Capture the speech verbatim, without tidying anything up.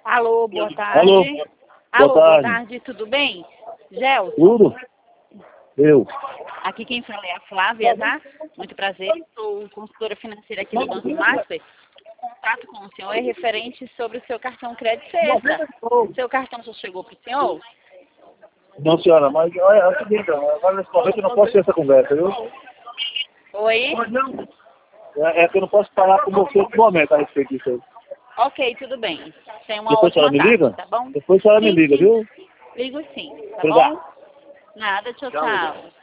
Alô, boa tarde. Alô, Alô, boa boa tarde. tarde, tudo bem? Gelson, Tudo? Eu. aqui quem fala é a Flávia, tá? Muito prazer, sou consultora financeira aqui do Banco Master. O contato com o senhor é referente sobre o seu cartão crédito sexta. Seu cartão já chegou para o senhor? Não, senhora, mas olha, é o seguinte, agora nesse momento eu não posso ter essa conversa, viu? Oi? É, é que eu não posso falar com você no momento a respeito disso aí. Ok, tudo bem. Tenha uma Depois a senhora ótima me tarde, liga? tá bom? Depois a senhora me Sim, liga, sim. viu? Ligo sim, tá Obrigado. bom? Nada, tchau, Tchau. tchau.